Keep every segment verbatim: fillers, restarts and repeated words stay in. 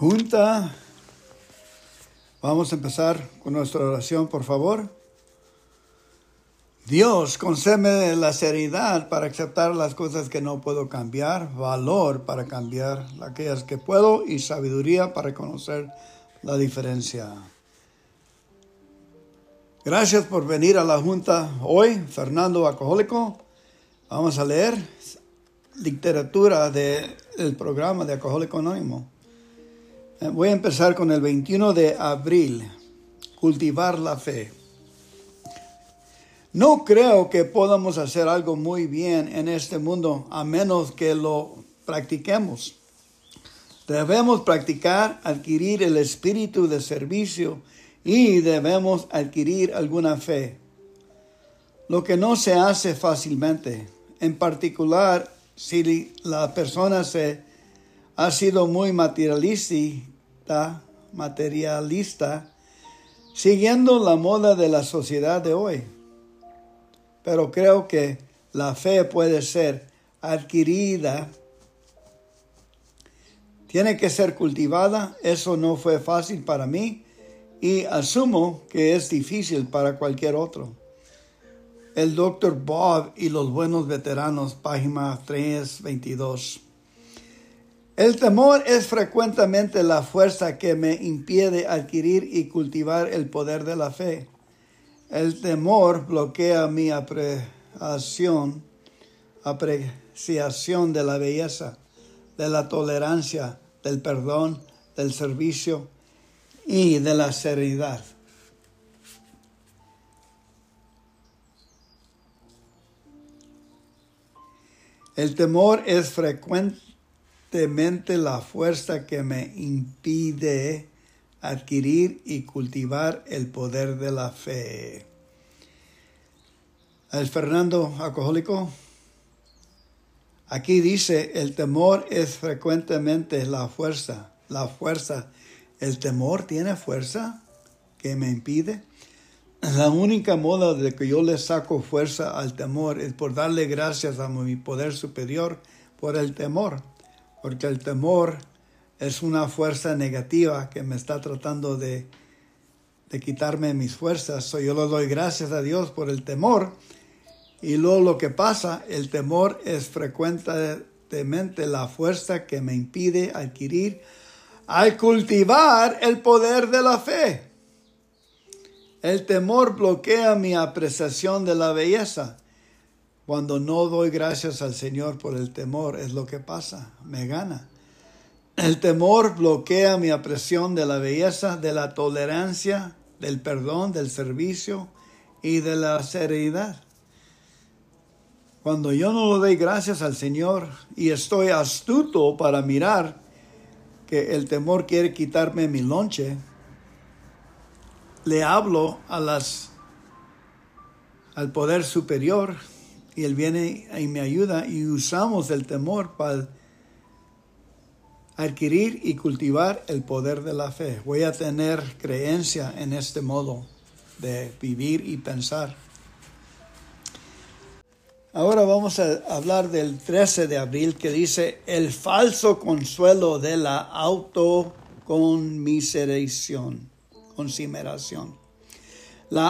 Junta, vamos a empezar con nuestra oración, por favor. Dios, concédeme la seriedad para aceptar las cosas que no puedo cambiar, valor para cambiar aquellas que puedo y sabiduría para conocer la diferencia. Gracias por venir a la Junta hoy, Fernando Alcohólico. Vamos a leer literatura del programa de Alcohólico Anónimo. Voy a empezar con el veintiuno de abril, cultivar la fe. No creo que podamos hacer algo muy bien en este mundo a menos que lo practiquemos. Debemos practicar, adquirir el espíritu de servicio y debemos adquirir alguna fe. Lo que no se hace fácilmente, en particular si la persona se ha sido muy materialista, materialista, siguiendo la moda de la sociedad de hoy. Pero creo que la fe puede ser adquirida, tiene que ser cultivada. Eso no fue fácil para mí y asumo que es difícil para cualquier otro. El doctor Bob y los buenos veteranos, página trescientos veintidós. El temor es frecuentemente la fuerza que me impide adquirir y cultivar el poder de la fe. El temor bloquea mi apreciación, apreciación de la belleza, de la tolerancia, del perdón, del servicio y de la seriedad. El temor es frecuentemente la fuerza que me impide adquirir y cultivar el poder de la fe. El Fernando Alcohólico. Aquí dice, el temor es frecuentemente la fuerza. La fuerza. ¿El temor tiene fuerza que me impide? La única modo de que yo le saco fuerza al temor es por darle gracias a mi poder superior por el temor. Porque el temor es una fuerza negativa que me está tratando de, de quitarme mis fuerzas. So, yo le doy gracias a Dios por el temor. Y luego lo que pasa, el temor es frecuentemente la fuerza que me impide adquirir al cultivar el poder de la fe. El temor bloquea mi apreciación de la belleza. Cuando no doy gracias al Señor por el temor, es lo que pasa, me gana. El temor bloquea mi apreciación de la belleza, de la tolerancia, del perdón, del servicio y de la seriedad. Cuando yo no le doy gracias al Señor y estoy astuto para mirar que el temor quiere quitarme mi lonche, le hablo a las, al poder superior y Él viene y me ayuda y usamos el temor para adquirir y cultivar el poder de la fe. Voy a tener creencia en este modo de vivir y pensar. Ahora vamos a hablar del trece de abril que dice el falso consuelo de la autoconmiseración. Consideración. La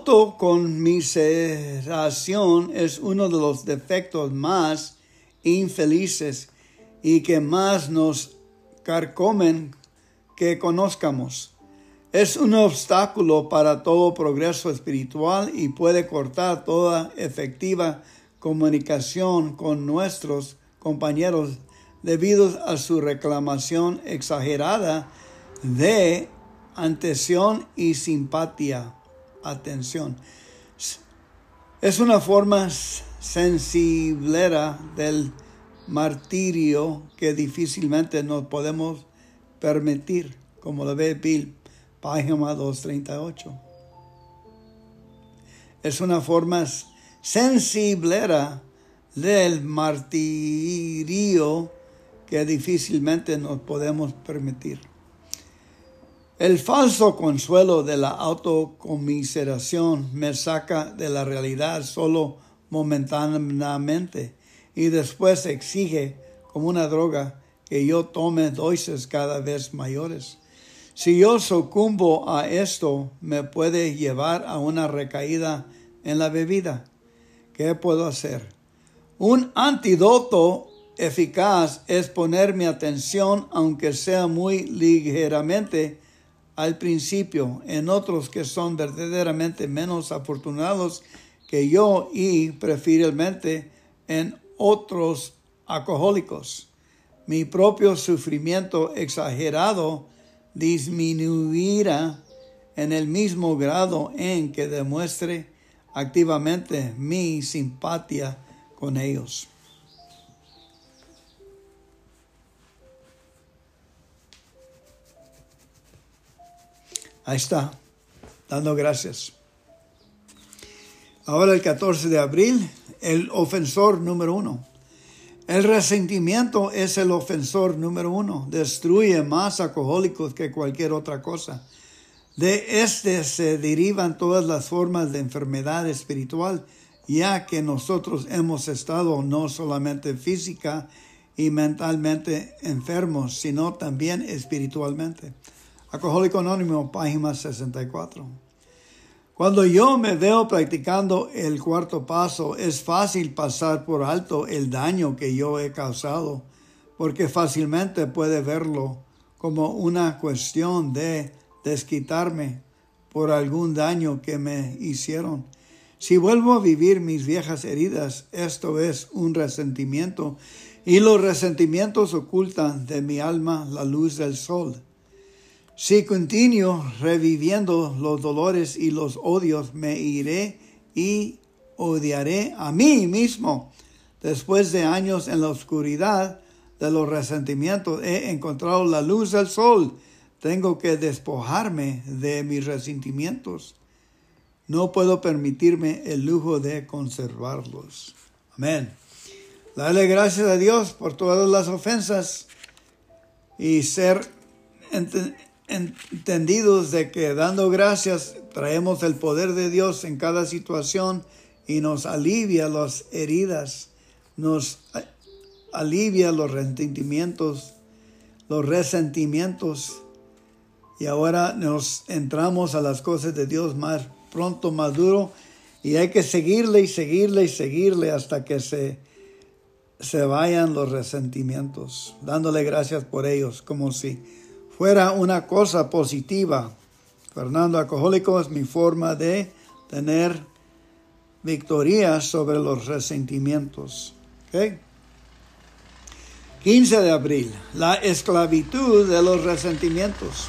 autoconmiseración es uno de los defectos más infelices y que más nos carcomen que conozcamos. Es un obstáculo para todo progreso espiritual y puede cortar toda efectiva comunicación con nuestros compañeros debido a su reclamación exagerada de atención y simpatía. Atención. Es una forma sensiblera del martirio que difícilmente nos podemos permitir, como lo ve Bill, página doscientos treinta y ocho. Es una forma sensiblera del martirio que difícilmente nos podemos permitir. El falso consuelo de la autocomiseración me saca de la realidad solo momentáneamente y después exige como una droga que yo tome dosis cada vez mayores. Si yo sucumbo a esto, me puede llevar a una recaída en la bebida. ¿Qué puedo hacer? Un antídoto eficaz es poner mi atención, aunque sea muy ligeramente, al principio, en otros que son verdaderamente menos afortunados que yo y preferiblemente en otros alcohólicos. Mi propio sufrimiento exagerado disminuirá en el mismo grado en que demuestre activamente mi simpatía con ellos. Ahí está, dando gracias. Ahora el catorce de abril, el ofensor número uno. El resentimiento es el ofensor número uno. Destruye más alcohólicos que cualquier otra cosa. De este se derivan todas las formas de enfermedad espiritual, ya que nosotros hemos estado no solamente física y mentalmente enfermos, sino también espiritualmente. Alcohólico Anónimo, página sesenta y cuatro. Cuando yo me veo practicando el cuarto paso, es fácil pasar por alto el daño que yo he causado, porque fácilmente puede verlo como una cuestión de desquitarme por algún daño que me hicieron. Si vuelvo a vivir mis viejas heridas, esto es un resentimiento, y los resentimientos ocultan de mi alma la luz del sol. Si continúo reviviendo los dolores y los odios, me iré y odiaré a mí mismo. Después de años en la oscuridad de los resentimientos, he encontrado la luz del sol. Tengo que despojarme de mis resentimientos. No puedo permitirme el lujo de conservarlos. Amén. Dale gracias a Dios por todas las ofensas y ser ent- entendidos de que dando gracias traemos el poder de Dios en cada situación y nos alivia las heridas, nos alivia los resentimientos, los resentimientos y ahora nos entramos a las cosas de Dios más pronto, más duro, y hay que seguirle y seguirle y seguirle hasta que se, se vayan los resentimientos, dándole gracias por ellos, como si fuera una cosa positiva. Fernando Alcohólico es mi forma de tener victoria sobre los resentimientos. ¿Okay? quince de abril, la esclavitud de los resentimientos.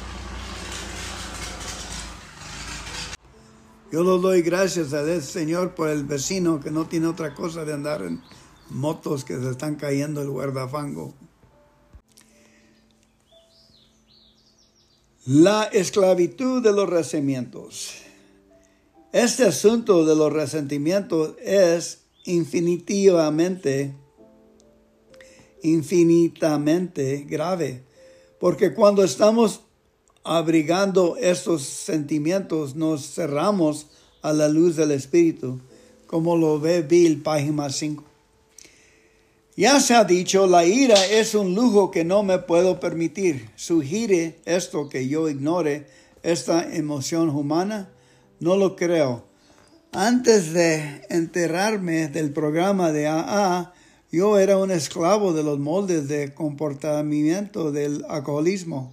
Yo le doy gracias a Dios, Señor, por el vecino que no tiene otra cosa de andar en motos que se están cayendo el guardafango. La esclavitud de los resentimientos. Este asunto de los resentimientos es infinitivamente, infinitamente grave, porque cuando estamos abrigando estos sentimientos, nos cerramos a la luz del Espíritu, como lo ve Bill, página cinco. Ya se ha dicho, la ira es un lujo que no me puedo permitir. ¿Sugiere esto que yo ignore esta emoción humana? No lo creo. Antes de enterarme del programa de A A, yo era un esclavo de los moldes de comportamiento del alcoholismo.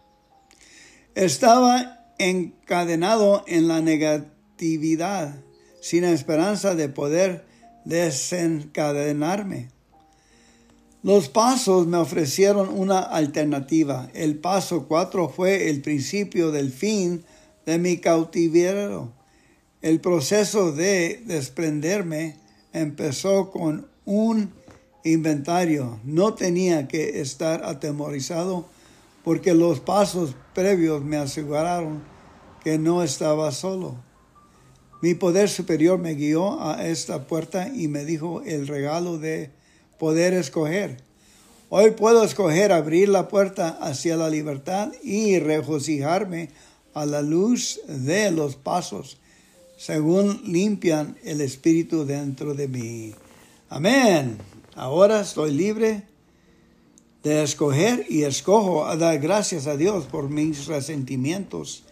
Estaba encadenado en la negatividad, sin esperanza de poder desencadenarme. Los pasos me ofrecieron una alternativa. El paso cuatro fue el principio del fin de mi cautiverio. El proceso de desprenderme empezó con un inventario. No tenía que estar atemorizado porque los pasos previos me aseguraron que no estaba solo. Mi poder superior me guió a esta puerta y me dijo el regalo de poder escoger. Hoy puedo escoger abrir la puerta hacia la libertad y regocijarme a la luz de los pasos, según limpian el espíritu dentro de mí. Amén. Ahora estoy libre de escoger y escojo a dar gracias a Dios por mis resentimientos.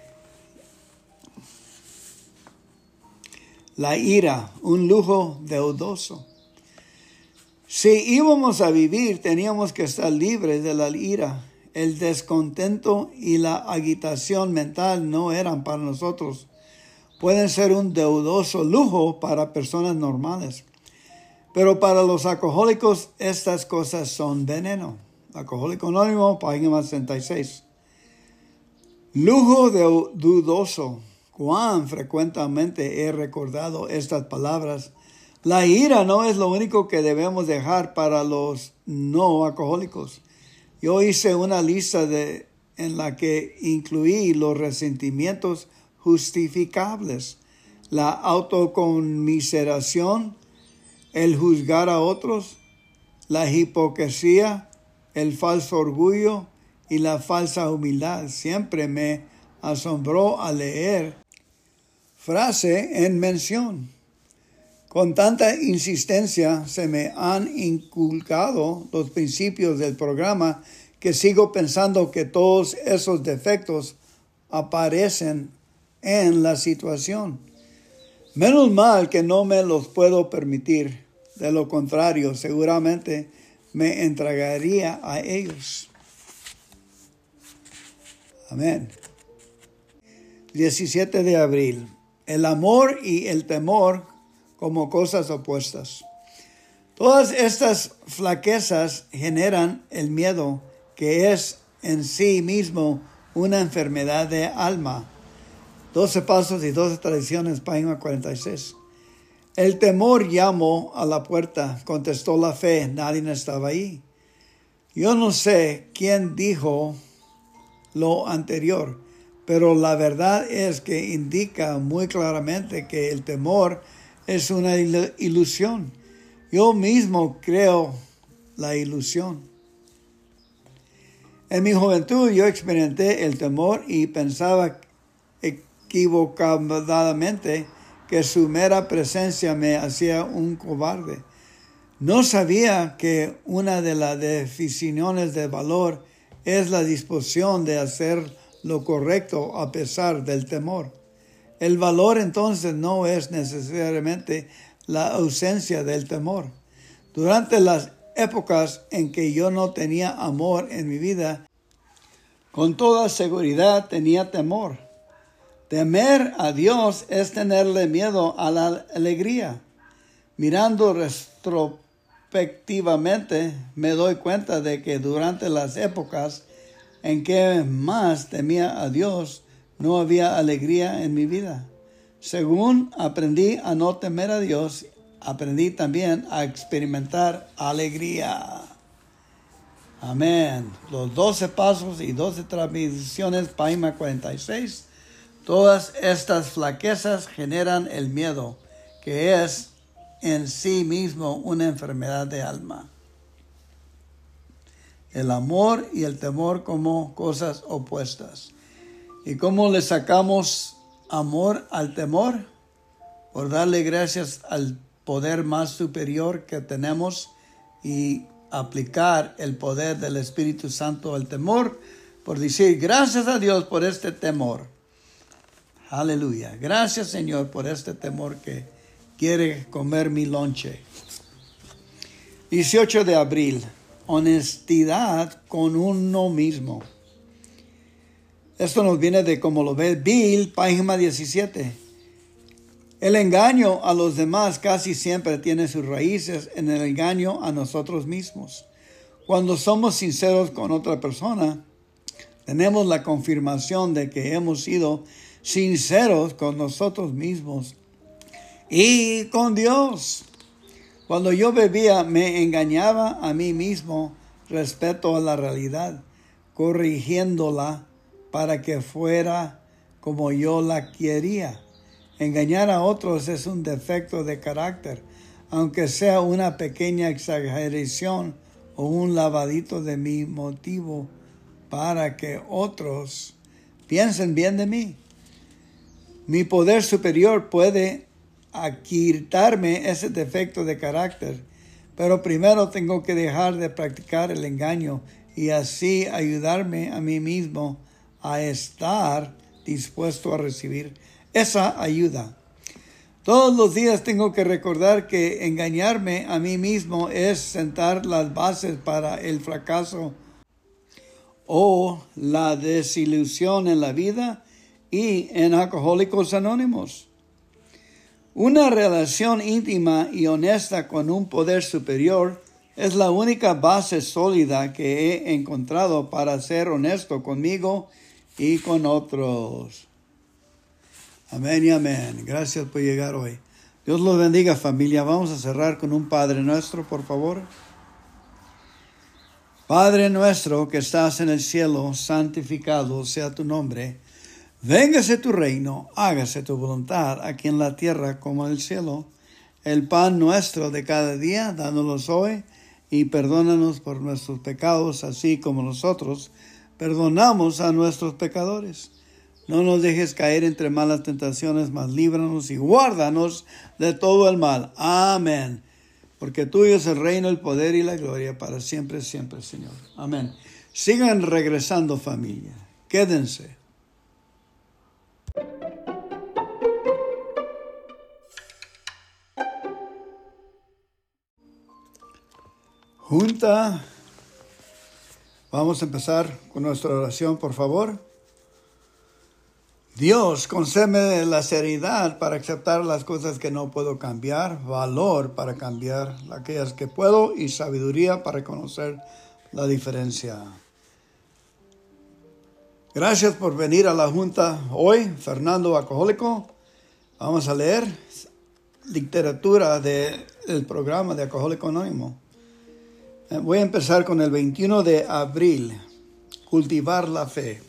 La ira, un lujo deudoso. Si íbamos a vivir, teníamos que estar libres de la ira. El descontento y la agitación mental no eran para nosotros. Pueden ser un deudoso lujo para personas normales. Pero para los alcohólicos, estas cosas son veneno. Alcohólico Anónimo, página sesenta y seis. Lujo dudoso. Cuán frecuentemente he recordado estas palabras. La ira no es lo único que debemos dejar para los no alcohólicos. Yo hice una lista de, en la que incluí los resentimientos justificables, la autoconmiseración, el juzgar a otros, la hipocresía, el falso orgullo y la falsa humildad. Siempre me asombró al leer frase en mención. Con tanta insistencia se me han inculcado los principios del programa que sigo pensando que todos esos defectos aparecen en la situación. Menos mal que no me los puedo permitir. De lo contrario, seguramente me entregaría a ellos. Amén. diecisiete de abril. El amor y el temor como cosas opuestas. Todas estas flaquezas generan el miedo, que es en sí mismo una enfermedad de alma. Doce pasos y doce tradiciones, página cuarenta y seis. El temor llamó a la puerta, contestó la fe, nadie estaba ahí. Yo no sé quién dijo lo anterior, pero la verdad es que indica muy claramente que el temor es una ilusión. Yo mismo creo la ilusión. En mi juventud yo experimenté el temor y pensaba equivocadamente que su mera presencia me hacía un cobarde. No sabía que una de las definiciones de valor es la disposición de hacer lo correcto a pesar del temor. El valor entonces no es necesariamente la ausencia del temor. Durante las épocas en que yo no tenía amor en mi vida, con toda seguridad tenía temor. Temer a Dios es tenerle miedo a la alegría. Mirando retrospectivamente, me doy cuenta de que durante las épocas en que más temía a Dios, no había alegría en mi vida. Según aprendí a no temer a Dios, aprendí también a experimentar alegría. Amén. Los doce pasos y doce transmisiones, página cuarenta y seis. Todas estas flaquezas generan el miedo, que es en sí mismo una enfermedad de alma. El amor y el temor como cosas opuestas. ¿Y cómo le sacamos amor al temor? Por darle gracias al poder más superior que tenemos y aplicar el poder del Espíritu Santo al temor, por decir gracias a Dios por este temor. Aleluya. Gracias, Señor, por este temor que quiere comer mi lonche. dieciocho de abril. Honestidad con uno mismo. Esto nos viene de Como lo ve Bill, página diecisiete. El engaño a los demás casi siempre tiene sus raíces en el engaño a nosotros mismos. Cuando somos sinceros con otra persona, tenemos la confirmación de que hemos sido sinceros con nosotros mismos y con Dios. Cuando yo bebía, me engañaba a mí mismo respecto a la realidad, corrigiéndola para que fuera como yo la quería. Engañar a otros es un defecto de carácter, aunque sea una pequeña exageración o un lavadito de mi motivo para que otros piensen bien de mí. Mi poder superior puede quitarme ese defecto de carácter, Pero primero tengo que dejar de practicar el engaño y así ayudarme a mí mismo a estar dispuesto a recibir esa ayuda. Todos los días tengo que recordar que engañarme a mí mismo es sentar las bases para el fracaso o la desilusión en la vida y en Alcohólicos Anónimos. Una relación íntima y honesta con un poder superior es la única base sólida que he encontrado para ser honesto conmigo y con otros. Amén y amén. Gracias por llegar hoy. Dios los bendiga, familia. Vamos a cerrar con un Padre Nuestro, por favor. Padre nuestro que estás en el cielo, santificado sea tu nombre. Véngase tu reino, hágase tu voluntad, aquí en la tierra como en el cielo. El pan nuestro de cada día, dánoslos hoy, y perdónanos por nuestros pecados, así como nosotros perdonamos a nuestros pecadores. No nos dejes caer entre malas tentaciones, mas líbranos y guárdanos de todo el mal. Amén. Porque tuyo es el reino, el poder y la gloria para siempre, siempre, Señor. Amén. Sigan regresando, familia. Quédense. Junta. Vamos a empezar con nuestra oración, por favor. Dios, concédeme la seriedad para aceptar las cosas que no puedo cambiar, valor para cambiar aquellas que puedo y sabiduría para conocer la diferencia. Gracias por venir a la junta hoy, Fernando Alcohólico. Vamos a leer literatura del programa de Alcohólico Anónimo. Voy a empezar con el veintiuno de abril, cultivar la fe.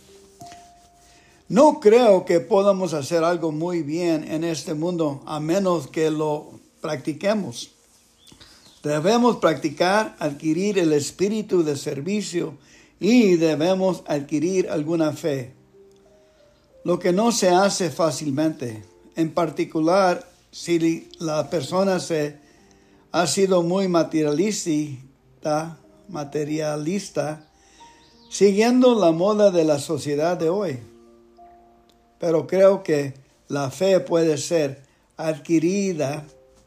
No creo que podamos hacer algo muy bien en este mundo a menos que lo practiquemos. Debemos practicar, adquirir el espíritu de servicio y debemos adquirir alguna fe. Lo que no se hace fácilmente, en particular si la persona se ha sido muy materialista, materialista, siguiendo la moda de la sociedad de hoy. Pero creo que la fe puede ser adquirida,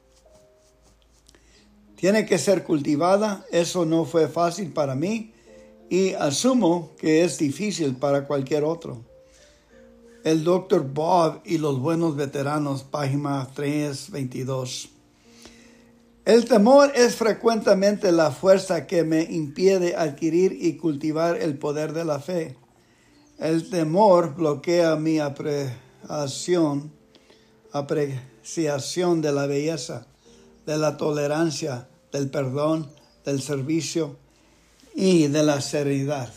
tiene que ser cultivada. Eso no fue fácil para mí y asumo que es difícil para cualquier otro. El doctor Bob y los buenos veteranos, página trescientos veintidós. El temor es frecuentemente la fuerza que me impide adquirir y cultivar el poder de la fe. El temor bloquea mi apreciación, apreciación de la belleza, de la tolerancia, del perdón, del servicio y de la serenidad.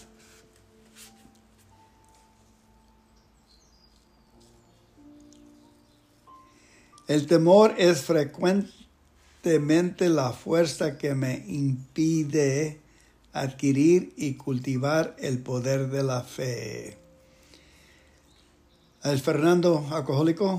El temor es frecuentemente la fuerza que me impide adquirir y cultivar el poder de la fe. El Fernando Alcohólico.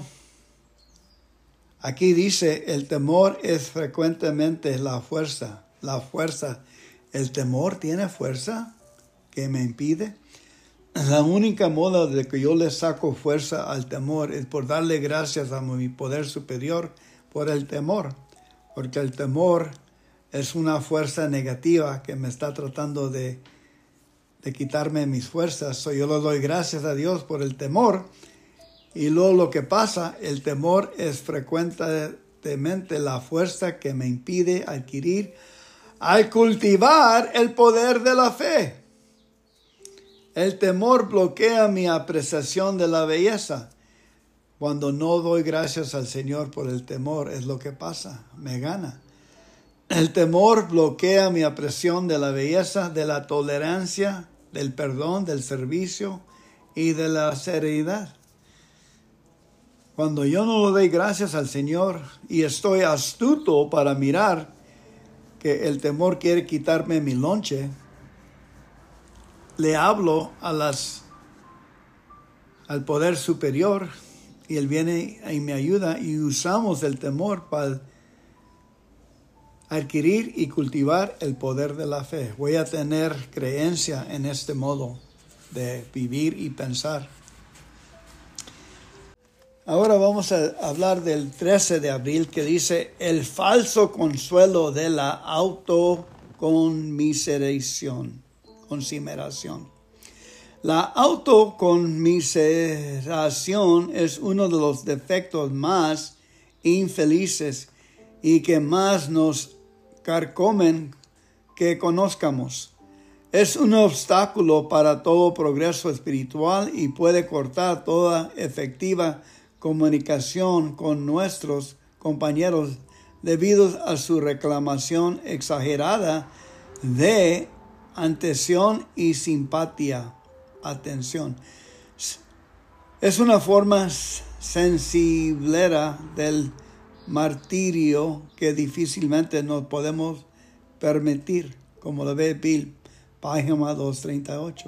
Aquí dice, el temor es frecuentemente la fuerza. La fuerza. ¿El temor tiene fuerza que me impide? La única modo de que yo le saco fuerza al temor es por darle gracias a mi poder superior por el temor. Porque el temor es una fuerza negativa que me está tratando de, de quitarme mis fuerzas. So, yo le doy gracias a Dios por el temor. Y luego lo que pasa, el temor es frecuentemente la fuerza que me impide adquirir al cultivar el poder de la fe. El temor bloquea mi apreciación de la belleza. Cuando no doy gracias al Señor por el temor, es lo que pasa, me gana. El temor bloquea mi apreciación de la belleza, de la tolerancia, del perdón, del servicio y de la serenidad. Cuando yo no le doy gracias al Señor y estoy astuto para mirar que el temor quiere quitarme mi lonche, le hablo a las, al poder superior y Él viene y me ayuda y usamos el temor para adquirir y cultivar el poder de la fe. Voy a tener creencia en este modo de vivir y pensar. Ahora vamos a hablar del trece de abril, que dice el falso consuelo de la autoconmiseración. Consideración. La autoconmiseración es uno de los defectos más infelices y que más nos carcomen que conozcamos. Es un obstáculo para todo progreso espiritual y puede cortar toda efectiva comunicación con nuestros compañeros debido a su reclamación exagerada de atención y simpatía. Atención. Es una forma sensiblera del martirio que difícilmente nos podemos permitir, como lo ve Bill, página doscientos treinta y ocho.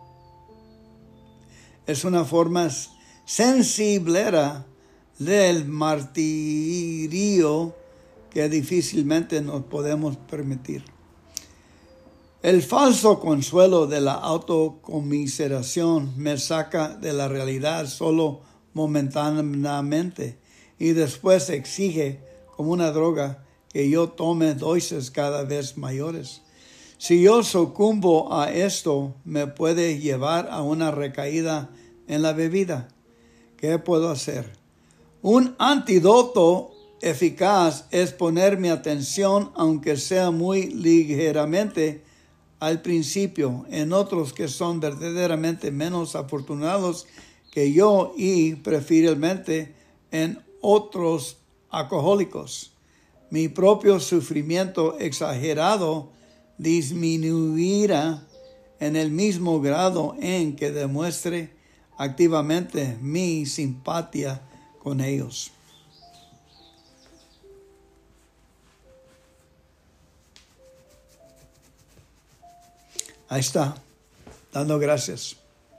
Es una forma sensiblera del martirio que difícilmente nos podemos permitir. El falso consuelo de la autocomiseración me saca de la realidad solo momentáneamente y después exige, como una droga, que yo tome dosis cada vez mayores. Si yo sucumbo a esto, me puede llevar a una recaída en la bebida. ¿Qué puedo hacer? Un antídoto eficaz es poner mi atención, aunque sea muy ligeramente, al principio, en otros que son verdaderamente menos afortunados que yo y preferiblemente en otros alcohólicos. Mi propio sufrimiento exagerado disminuirá en el mismo grado en que demuestre activamente mi simpatía con ellos. Ahí está, dando gracias.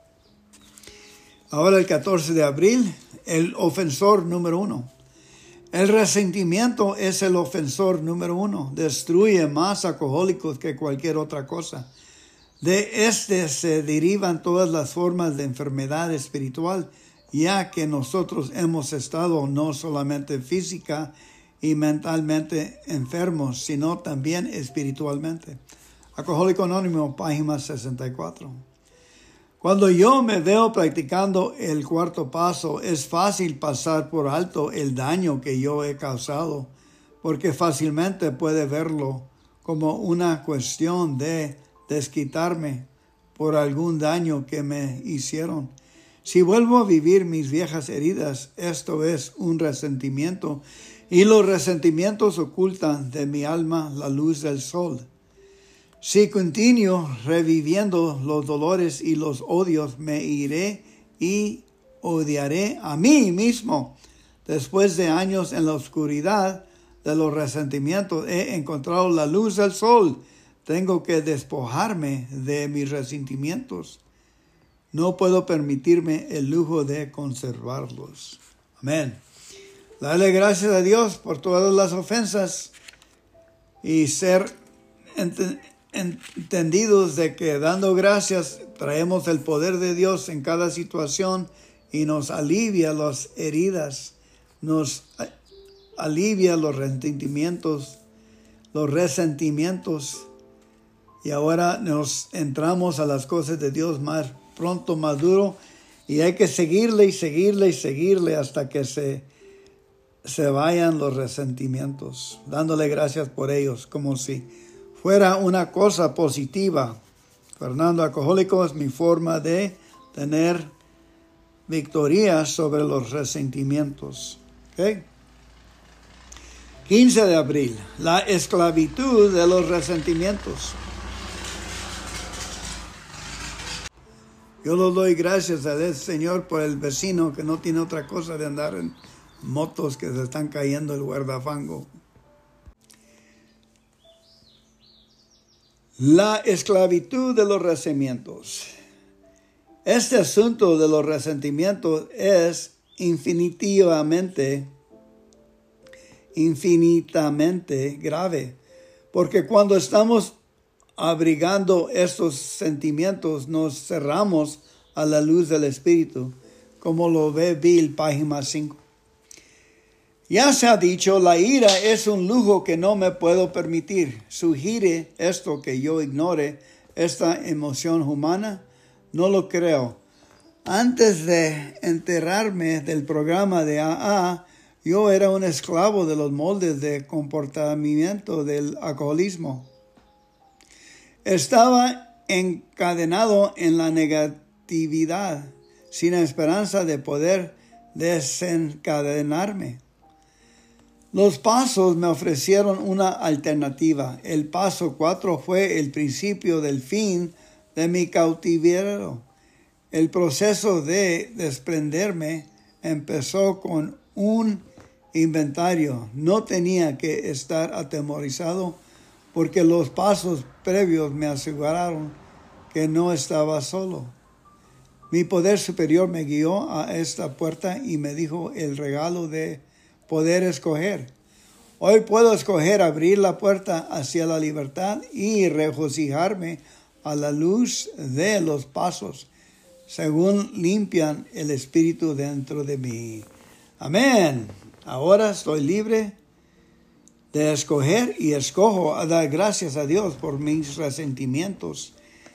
Ahora el catorce de abril, el ofensor número uno. El resentimiento es el ofensor número uno. Destruye más alcohólicos que cualquier otra cosa. De este se derivan todas las formas de enfermedad espiritual, ya que nosotros hemos estado no solamente física y mentalmente enfermos, sino también espiritualmente. Alcohólico Anónimo, página sesenta y cuatro. Cuando yo me veo practicando el cuarto paso, es fácil pasar por alto el daño que yo he causado, porque fácilmente puede verlo como una cuestión de desquitarme por algún daño que me hicieron. Si vuelvo a vivir mis viejas heridas, esto es un resentimiento, y los resentimientos ocultan de mi alma la luz del sol. Si continúo reviviendo los dolores y los odios, me iré y odiaré a mí mismo. Después de años en la oscuridad de los resentimientos, he encontrado la luz del sol. Tengo que despojarme de mis resentimientos. No puedo permitirme el lujo de conservarlos. Amén. Dale gracias a Dios por todas las ofensas y ser ent- entendidos de que dando gracias traemos el poder de Dios en cada situación y nos alivia las heridas, nos alivia los resentimientos, los resentimientos y ahora nos entramos a las cosas de Dios más pronto, más duro, y hay que seguirle y seguirle y seguirle hasta que se, se vayan los resentimientos, dándole gracias por ellos, como si fuera una cosa positiva. Fernando Alcohólico es mi forma de tener victoria sobre los resentimientos. ¿Okay? quince de abril, la esclavitud de los resentimientos. Yo le doy gracias al Señor por el vecino que no tiene otra cosa de andar en motos que se están cayendo el guardafango. La esclavitud de los resentimientos. Este asunto de los resentimientos es infinitivamente, infinitamente grave, Porque cuando estamos abrigando estos sentimientos, nos cerramos a la luz del Espíritu, como lo ve Bill, página cinco. Ya se ha dicho, la ira es un lujo que no me puedo permitir. ¿Sugiere esto que yo ignore esta emoción humana? No lo creo. Antes de enterarme del programa de A A, yo era un esclavo de los moldes de comportamiento del alcoholismo. Estaba encadenado en la negatividad, sin esperanza de poder desencadenarme. Los pasos me ofrecieron una alternativa. El paso cuatro fue el principio del fin de mi cautiverio. El proceso de desprenderme empezó con un inventario. No tenía que estar atemorizado porque los pasos previos me aseguraron que no estaba solo. Mi poder superior me guió a esta puerta y me dijo el regalo de poder escoger. Hoy puedo escoger abrir la puerta hacia la libertad y regocijarme a la luz de los pasos, según limpian el espíritu dentro de mí. Amén. Ahora estoy libre de escoger y escojo a dar gracias a Dios por mis resentimientos.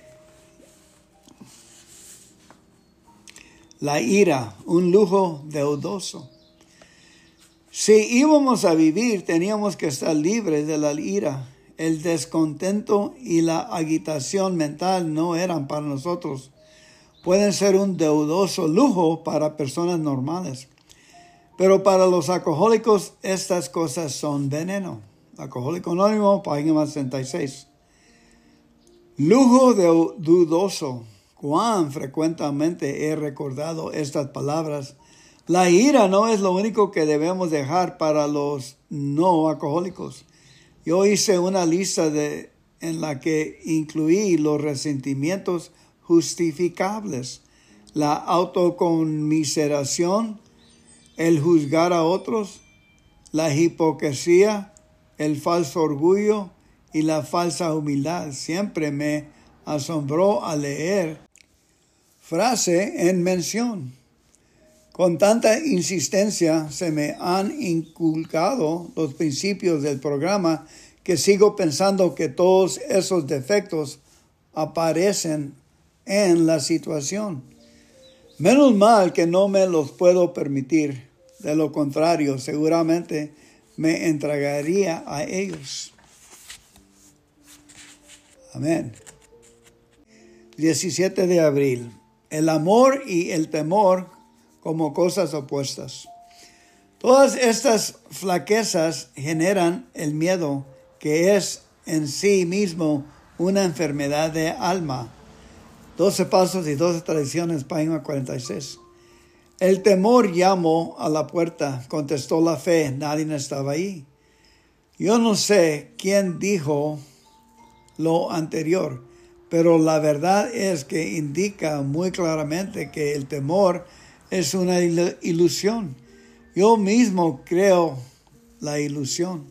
La ira, un lujo deudoso. Si íbamos a vivir, teníamos que estar libres de la ira. El descontento y la agitación mental no eran para nosotros. Pueden ser un deudoso lujo para personas normales. Pero para los alcohólicos, estas cosas son veneno. Alcohólico Anónimo, página sesenta y seis. Lujo dudoso. Cuán frecuentemente he recordado estas palabras. La ira no es lo único que debemos dejar para los no alcohólicos. Yo hice una lista de, en la que incluí los resentimientos justificables, la autoconmiseración, el juzgar a otros, la hipocresía, el falso orgullo y la falsa humildad. Siempre me asombró al leer frase en mención. Con tanta insistencia se me han inculcado los principios del programa que sigo pensando que todos esos defectos aparecen en la situación. Menos mal que no me los puedo permitir. De lo contrario, seguramente me entregaría a ellos. Amén. diecisiete de abril. El amor y el temor como cosas opuestas. Todas estas flaquezas generan el miedo, que es en sí mismo una enfermedad de alma. doce pasos y doce tradiciones, página cuarenta y seis. El temor llamó a la puerta, contestó la fe, nadie estaba ahí. Yo no sé quién dijo lo anterior, pero la verdad es que indica muy claramente que el temor es una ilusión. Yo mismo creo la ilusión.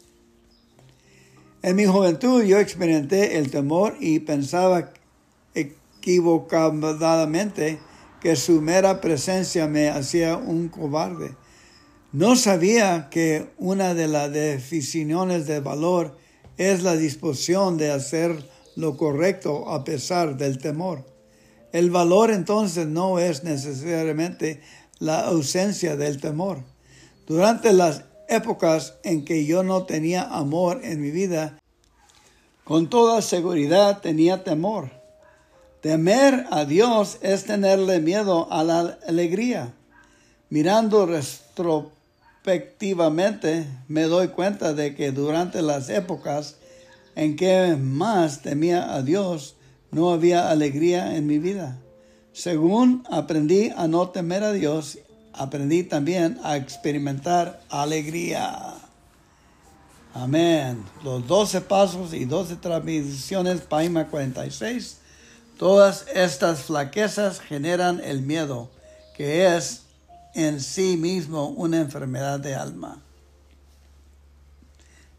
En mi juventud yo experimenté el temor y pensaba equivocadamente que su mera presencia me hacía un cobarde. No sabía que una de las definiciones de valor es la disposición de hacer lo correcto a pesar del temor. El valor entonces no es necesariamente la ausencia del temor. Durante las épocas en que yo no tenía amor en mi vida, con toda seguridad tenía temor. Temer a Dios es tenerle miedo a la alegría. Mirando retrospectivamente, me doy cuenta de que durante las épocas en que más temía a Dios, no había alegría en mi vida. Según aprendí a no temer a Dios, aprendí también a experimentar alegría. Amén. Los doce pasos y doce transmisiones, página cuarenta y seis. Todas estas flaquezas generan el miedo, que es en sí mismo una enfermedad de alma.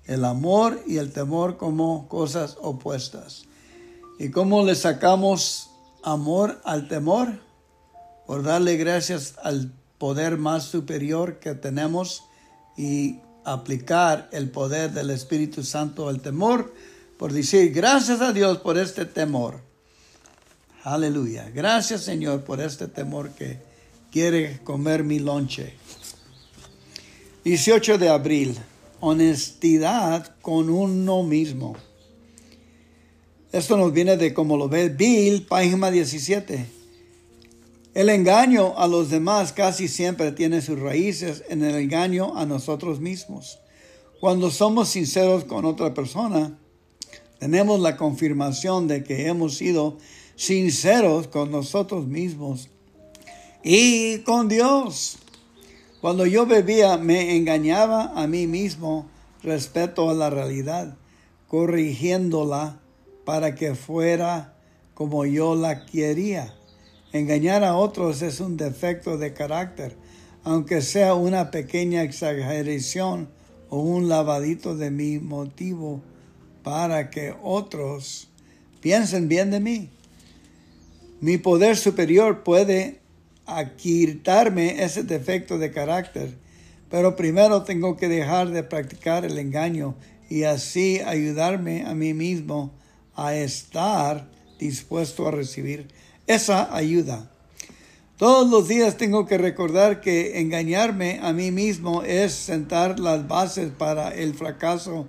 el amor y el temor como cosas opuestas. ¿Y cómo le sacamos amor al temor? Por darle gracias al poder más superior que tenemos y aplicar el poder del Espíritu Santo al temor, por decir gracias a Dios por este temor. Aleluya. Gracias, Señor, por este temor que quiere comer mi lonche. dieciocho de abril. Honestidad con uno mismo. Esto nos viene de Como lo ve Bill, página diecisiete. El engaño a los demás casi siempre tiene sus raíces en el engaño a nosotros mismos. Cuando somos sinceros con otra persona, tenemos la confirmación de que hemos sido sinceros con nosotros mismos y con Dios. Cuando yo bebía, me engañaba a mí mismo respecto a la realidad, corrigiéndola para que fuera como yo la quería. Engañar a otros es un defecto de carácter, aunque sea una pequeña exageración o un lavadito de mi motivo para que otros piensen bien de mí. Mi poder superior puede quitarme ese defecto de carácter, pero primero tengo que dejar de practicar el engaño y así ayudarme a mí mismo a estar dispuesto a recibir esa ayuda. Todos los días tengo que recordar que engañarme a mí mismo es sentar las bases para el fracaso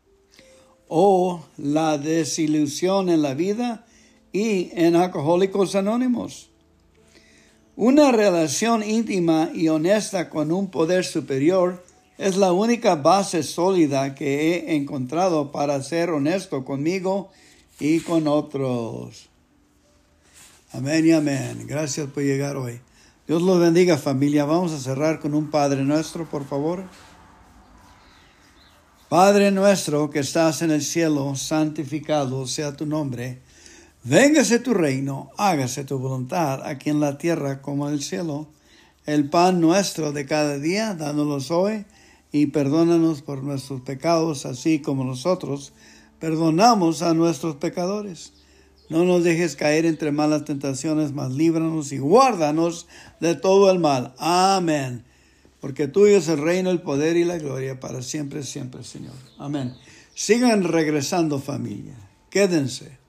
o la desilusión en la vida y en Alcohólicos Anónimos. Una relación íntima y honesta con un poder superior es la única base sólida que he encontrado para ser honesto conmigo y con otros. Amén y amén. Gracias por llegar hoy. Dios los bendiga, familia. Vamos a cerrar con un Padre Nuestro, por favor. Padre nuestro que estás en el cielo, santificado sea tu nombre. Véngase tu reino, hágase tu voluntad aquí en la tierra como en el cielo. El pan nuestro de cada día, dánoslos hoy, y perdónanos por nuestros pecados, así como nosotros perdonamos a nuestros pecadores. No nos dejes caer entre malas tentaciones, mas líbranos y guárdanos de todo el mal. Amén. Porque tuyo es el reino, el poder y la gloria para siempre, siempre, Señor. Amén. Sigan regresando, familia. Quédense.